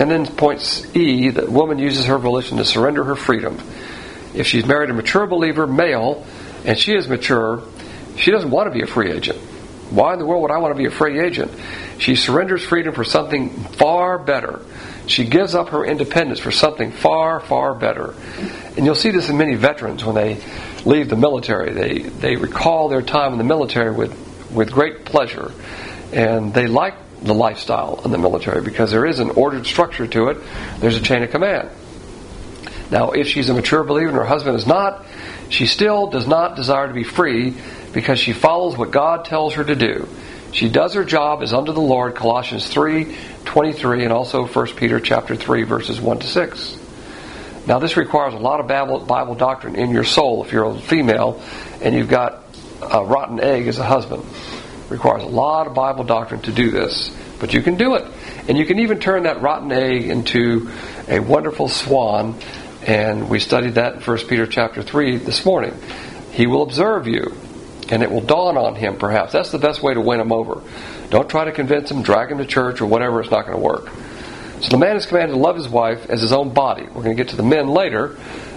And then point E, the woman uses her volition to surrender her freedom. If she's married a mature believer, male, and she is mature, she doesn't want to be a free agent. Why in the world would I want to be a free agent? She surrenders freedom for something far better. She gives up her independence for something far, far better. And you'll see this in many veterans when they leave the military. They recall their time in the military with great pleasure. And they like the lifestyle in the military because there is an ordered structure to it. There's a chain of command. Now, if she's a mature believer and her husband is not, she still does not desire to be free because she follows what God tells her to do. She does her job as unto the Lord, Colossians 3:23, and also 1 Peter chapter 3, verses 1 to 6. Now, this requires a lot of Bible doctrine in your soul if you're a female and you've got a rotten egg as a husband. It requires a lot of Bible doctrine to do this. But you can do it. And you can even turn that rotten egg into a wonderful swan. And we studied that in 1 Peter chapter 3 this morning. He will observe you. And it will dawn on him, perhaps. That's the best way to win him over. Don't try to convince him, drag him to church, or whatever. It's not going to work. So the man is commanded to love his wife as his own body. We're going to get to the men later.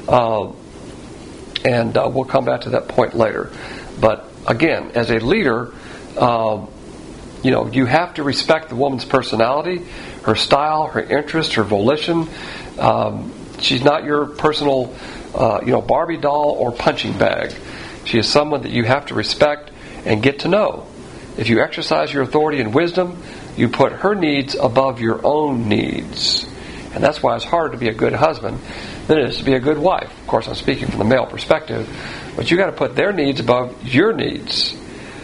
And we'll come back to that point later. But again, as a leader, you have to respect the woman's personality, her style, her interest, her volition. She's not your personal, Barbie doll or punching bag. She is someone that you have to respect and get to know. If you exercise your authority and wisdom, you put her needs above your own needs. And that's why it's harder to be a good husband than it is to be a good wife. Of course, I'm speaking from the male perspective, but you got to put their needs above your needs.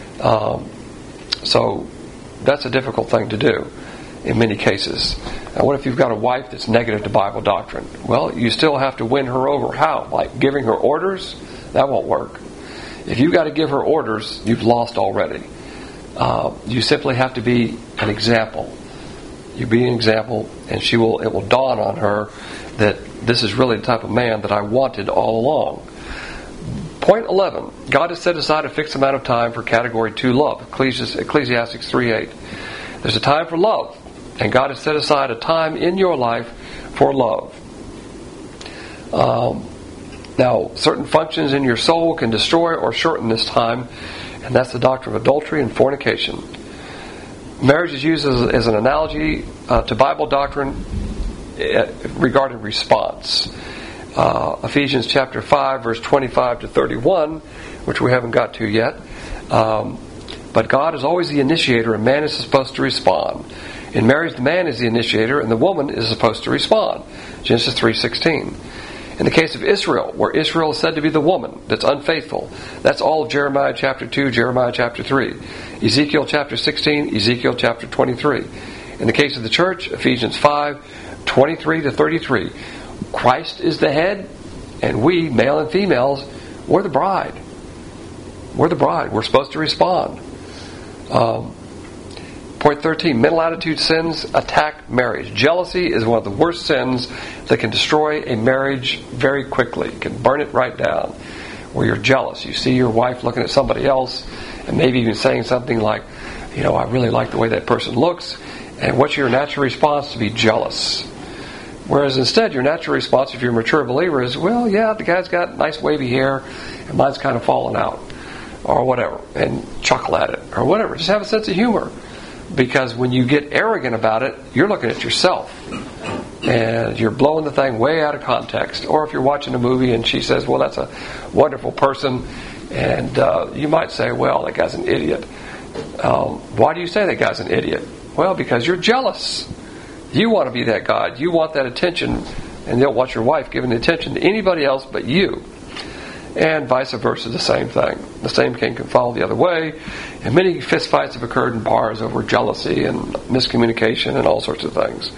So that's a difficult thing to do in many cases. Now, what if you've got a wife that's negative to Bible doctrine? Well, you still have to win her over. How? Like giving her orders? That won't work. If you've got to give her orders, you've lost already. You simply have to be an example. You be an example, and it will dawn on her that this is really the type of man that I wanted all along. Point 11. God has set aside a fixed amount of time for category 2 love. Ecclesiastes 3:8. There's a time for love, and God has set aside a time in your life for love. Now, certain functions in your soul can destroy or shorten this time, and that's the doctrine of adultery and fornication. Marriage is used as an analogy to Bible doctrine regarding response. Ephesians chapter 5, verse 25 to 31, which we haven't got to yet. But God is always the initiator, and man is supposed to respond. In marriage, the man is the initiator, and the woman is supposed to respond. Genesis 3:16. In the case of Israel, where Israel is said to be the woman that's unfaithful, that's all of Jeremiah chapter 2, Jeremiah chapter 3, Ezekiel chapter 16, Ezekiel chapter 23. In the case of the church, Ephesians 5, 23 to 33. Christ is the head, and we, male and females, we're the bride. We're the bride. We're supposed to respond. Point 13, mental attitude sins attack marriage. Jealousy is one of the worst sins that can destroy a marriage very quickly. It can burn it right down. Where you're jealous. You see your wife looking at somebody else and maybe even saying something like, I really like the way that person looks. And what's your natural response? To be jealous. Whereas instead, your natural response, if you're a mature believer, is, well, yeah, the guy's got nice wavy hair and mine's kind of falling out. Or whatever. And chuckle at it. Or whatever. Just have a sense of humor. Because when you get arrogant about it, you're looking at yourself. And you're blowing the thing way out of context. Or if you're watching a movie and she says, well, that's a wonderful person. And you might say, well, that guy's an idiot. Why do you say that guy's an idiot? Well, because you're jealous. You want to be that guy. You want that attention. And you don't want your wife giving the attention to anybody else but you. And vice versa, the same thing. The same thing can follow the other way. And many fistfights have occurred in bars over jealousy and miscommunication and all sorts of things.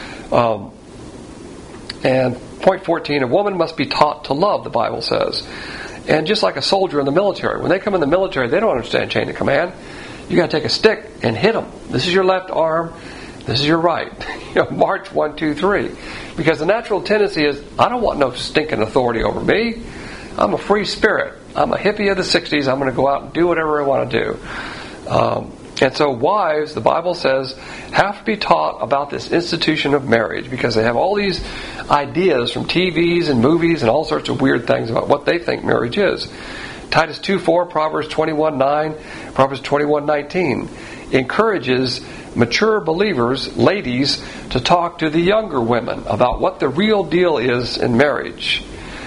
And point 14, a woman must be taught to love, the Bible says. And just like a soldier in the military, when they come in the military, they don't understand chain of command. You got to take a stick and hit them. This is your left arm. This is your right. March 1, 2, 3. Because the natural tendency is, I don't want no stinking authority over me. I'm a free spirit. I'm a hippie of the 60s. I'm going to go out and do whatever I want to do. And so wives, the Bible says, have to be taught about this institution of marriage because they have all these ideas from TVs and movies and all sorts of weird things about what they think marriage is. Titus 2:4, Proverbs 21:9, Proverbs 21:19 encourages mature believers, ladies, to talk to the younger women about what the real deal is in marriage.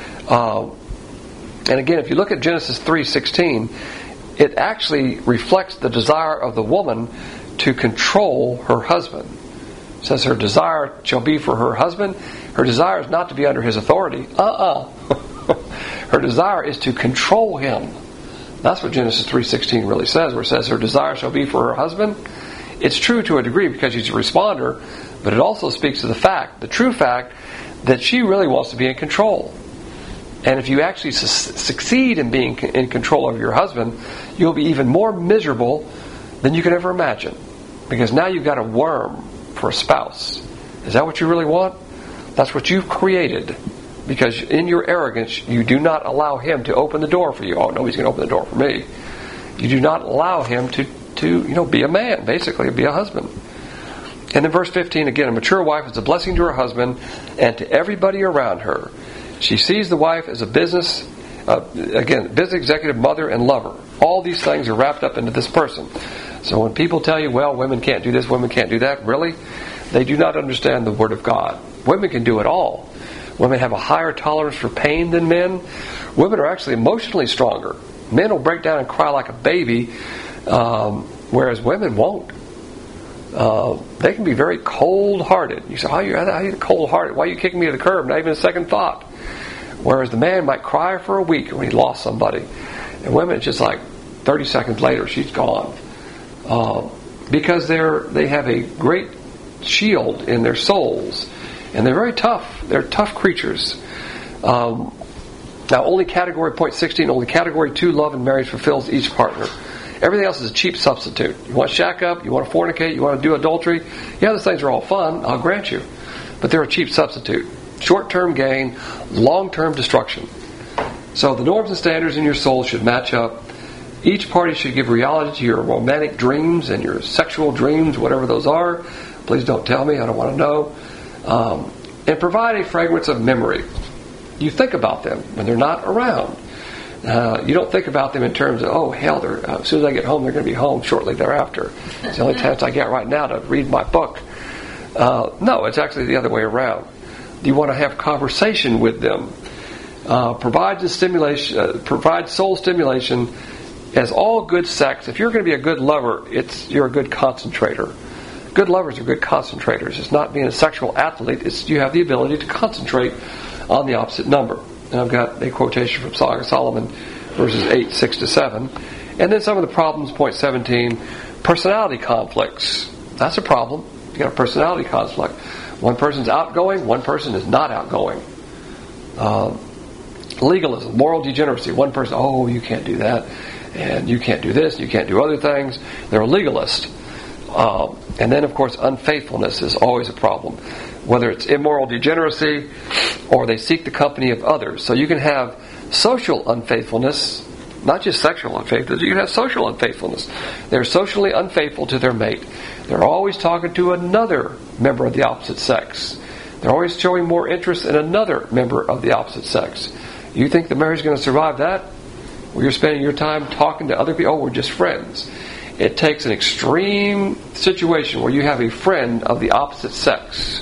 And again, if you look at Genesis 3:16, it actually reflects the desire of the woman to control her husband. It says her desire shall be for her husband. Her desire is not to be under his authority. Her desire is to control him. That's what Genesis 3:16 really says, where it says her desire shall be for her husband. It's true to a degree because she's a responder, but it also speaks to the true fact, that she really wants to be in control. And if you actually succeed in being in control of your husband, you'll be even more miserable than you could ever imagine. Because now you've got a worm for a spouse. Is that what you really want? That's what you've created. Because in your arrogance, you do not allow him to open the door for you. Oh, nobody's going to open the door for me. You do not allow him to be a man, basically, be a husband. And in verse 15, again, a mature wife is a blessing to her husband and to everybody around her. She sees the wife as a business executive, mother, and lover. All these things are wrapped up into this person. So when people tell you, well, women can't do this, women can't do that, really? They do not understand the Word of God. Women can do it all. Women have a higher tolerance for pain than men. Women are actually emotionally stronger. Men will break down and cry like a baby, whereas women won't. They can be very cold-hearted. You say, how are you cold-hearted? Why are you kicking me to the curb? Not even a second thought. Whereas the man might cry for a week when he lost somebody. And women, it's just like 30 seconds later, she's gone. Because they have a great shield in their souls. And they're very tough. They're tough creatures. Now, only point 16, only category 2, love and marriage fulfills each partner. Everything else is a cheap substitute. You want to shack up, you want to fornicate, you want to do adultery. Yeah, those things are all fun, I'll grant you. But they're a cheap substitute. Short-term gain, long-term destruction. So the norms and standards in your soul should match up. Each party should give reality to your romantic dreams and your sexual dreams, whatever those are. Please don't tell me, I don't want to know. And provide a fragrance of memory. You think about them when they're not around. You don't think about them in terms of, oh, hell, as soon as I get home, they're going to be home shortly thereafter. It's the only chance I get right now to read my book. No, it's actually the other way around. You want to have conversation with them. Provide soul stimulation. As all good sex, if you're going to be a good lover, you're a good concentrator. Good lovers are good concentrators. It's not being a sexual athlete. It's you have the ability to concentrate on the opposite number. And I've got a quotation from Song of Solomon, verses 8, 6 to 7. And then some of the problems, point 17, personality conflicts. That's a problem. You got a personality conflict. One person's outgoing, one person is not outgoing. Legalism, moral degeneracy. One person, oh, you can't do that, and you can't do this, and you can't do other things. They're a legalist. And then, of course, unfaithfulness is always a problem. Whether it's immoral degeneracy or they seek the company of others. So you can have social unfaithfulness, not just sexual unfaithfulness. You can have social unfaithfulness. They're socially unfaithful to their mate. They're always talking to another member of the opposite sex. They're always showing more interest in another member of the opposite sex. You think the marriage is going to survive that? Where you're spending your time talking to other people? Oh, we're just friends. It takes an extreme situation where you have a friend of the opposite sex.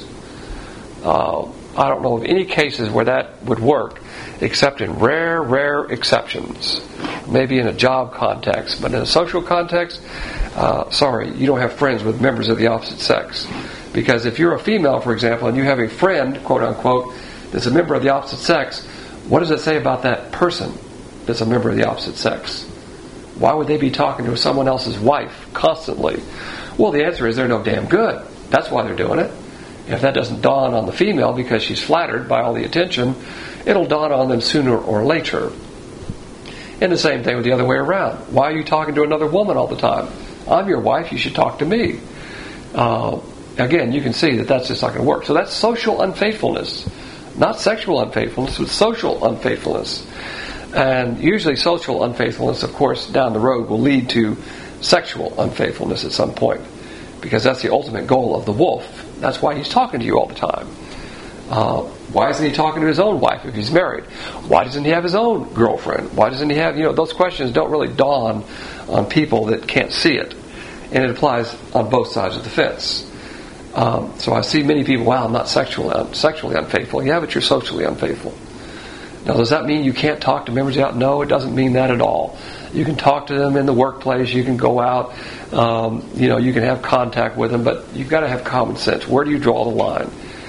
I don't know of any cases where that would work, except in rare exceptions. Maybe in a job context, but in a social context, you don't have friends with members of the opposite sex. Because if you're a female, for example, and you have a friend, quote unquote, that's a member of the opposite sex, what does it say about that person that's a member of the opposite sex? Why would they be talking to someone else's wife constantly? Well, the answer is they're no damn good. That's why they're doing it. If that doesn't dawn on the female because she's flattered by all the attention, it'll dawn on them sooner or later. And the same thing with the other way around. Why are you talking to another woman all the time? I'm your wife, you should talk to me. Again, you can see that that's just not going to work. So that's social unfaithfulness. Not sexual unfaithfulness, but social unfaithfulness. And usually social unfaithfulness, of course, down the road will lead to sexual unfaithfulness at some point, because that's the ultimate goal of the wolf. That's why he's talking to you all the time. Why isn't he talking to his own wife if he's married? Why doesn't he have his own girlfriend? Why doesn't he have, those questions don't really dawn on people that can't see it. And it applies on both sides of the fence. So I see many people, I'm not sexually unfaithful. Yeah, but you're socially unfaithful. Now, does that mean you can't talk to members out? No, it doesn't mean that at all. You can talk to them in the workplace. You can go out. You can have contact with them, but you've got to have common sense. Where do you draw the line?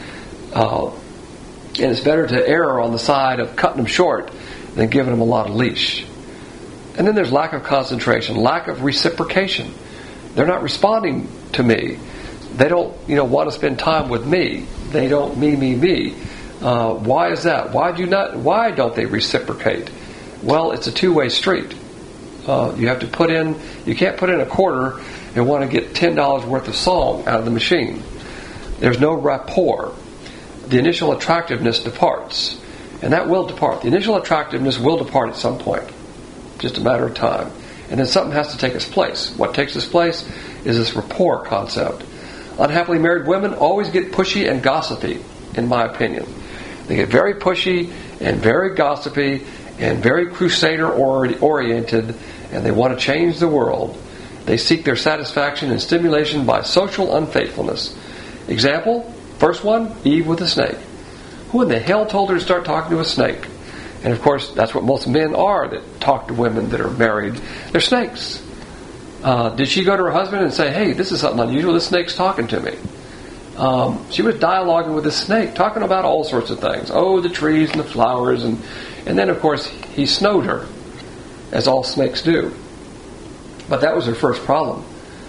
And it's better to err on the side of cutting them short than giving them a lot of leash. And then there's lack of concentration, lack of reciprocation. They're not responding to me. They don't, want to spend time with me. They don't me. Why is that? Why don't they reciprocate? Well, it's a two-way street. You have to you can't put in a quarter and want to get $10 worth of song out of the machine. There's no rapport. The initial attractiveness departs. And that will depart. The initial attractiveness will depart at some point. Just a matter of time. And then something has to take its place. What takes its place is this rapport concept. Unhappily married women always get pushy and gossipy, in my opinion. They get very pushy and very gossipy and very crusader-oriented, and they want to change the world. They seek their satisfaction and stimulation by social unfaithfulness. Example, first one, Eve with a snake. Who in the hell told her to start talking to a snake? And of course, that's what most men are that talk to women that are married. They're snakes. Did she go to her husband and say, hey, this is something unusual, this snake's talking to me? She was dialoguing with this snake, talking about all sorts of things. Oh, the trees and the flowers. And then, of course, he snowed her, as all snakes do. But that was her first problem.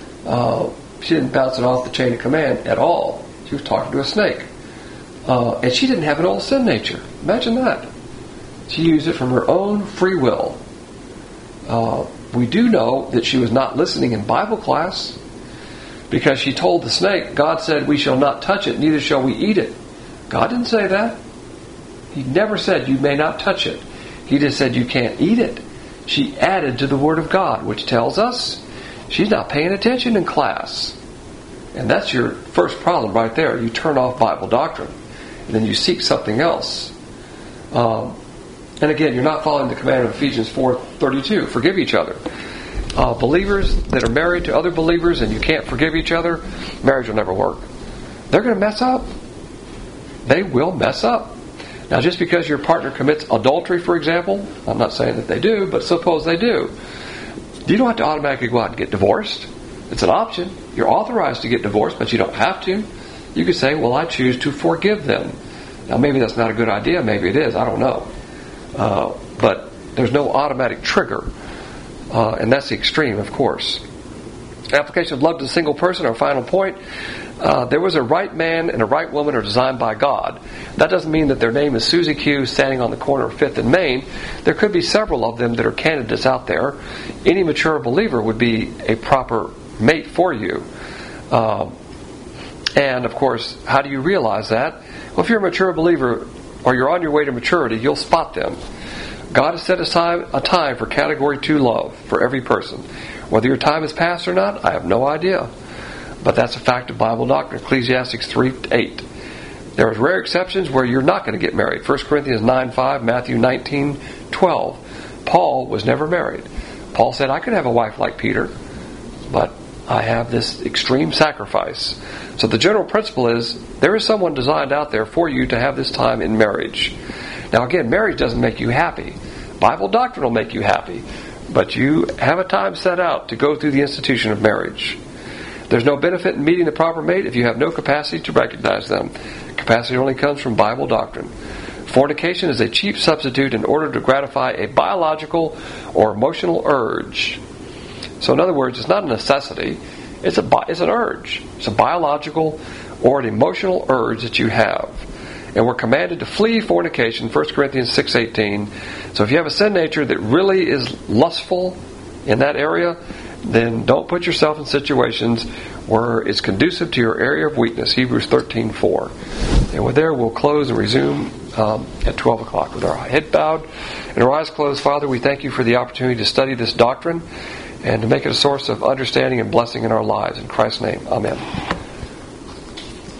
She didn't bounce it off the chain of command at all. She was talking to a snake. And she didn't have an old sin nature. Imagine that. She used it from her own free will. We do know that she was not listening in Bible class, because she told the snake, God said we shall not touch it, neither shall we eat it. God didn't say that. He never said you may not touch it. He just said you can't eat it. She added to the Word of God, which tells us she's not paying attention in class. And that's your first problem right there. You turn off Bible doctrine, and then you seek something else. And again, you're not following the command of Ephesians 4:32. Forgive each other. Believers that are married to other believers and you can't forgive each other, marriage will never work. They're going to mess up. They will mess up. Now, just because your partner commits adultery, for example, I'm not saying that they do, but suppose they do. You don't have to automatically go out and get divorced. It's an option. You're authorized to get divorced, but you don't have to. You could say, well, I choose to forgive them. Now, maybe that's not a good idea. Maybe it is. I don't know. But there's no automatic trigger. And that's the extreme, of course. Application of love to a single person, our final point. There was a right man and a right woman are designed by God. That doesn't mean that their name is Susie Q standing on the corner of 5th and Main. There could be several of them that are candidates out there. Any mature believer would be a proper mate for you. And of course, how do you realize that? Well, if you're a mature believer or you're on your way to maturity, you'll spot them. God has set aside a time for category 2 love for every person. Whether your time has passed or not, I have no idea. But that's a fact of Bible doctrine. Ecclesiastes 3:8. There are rare exceptions where you're not going to get married. 1 Corinthians 9:5, Matthew 19:12. Paul was never married. Paul said, I could have a wife like Peter, but I have this extreme sacrifice. So the general principle is, there is someone designed out there for you to have this time in marriage. Now again, marriage doesn't make you happy. Bible doctrine will make you happy. But you have a time set out to go through the institution of marriage. There's no benefit in meeting the proper mate if you have no capacity to recognize them. Capacity only comes from Bible doctrine. Fornication is a cheap substitute in order to gratify a biological or emotional urge. So in other words, it's not a necessity. It's an urge. It's a biological or an emotional urge that you have. And we're commanded to flee fornication, 1 Corinthians 6:18. So if you have a sin nature that really is lustful in that area, then don't put yourself in situations where it's conducive to your area of weakness, Hebrews 13:4. And with there, we'll close and resume at 12 o'clock with our head bowed and our eyes closed. Father, we thank you for the opportunity to study this doctrine. and to make it a source of understanding and blessing in our lives. In Christ's name, amen.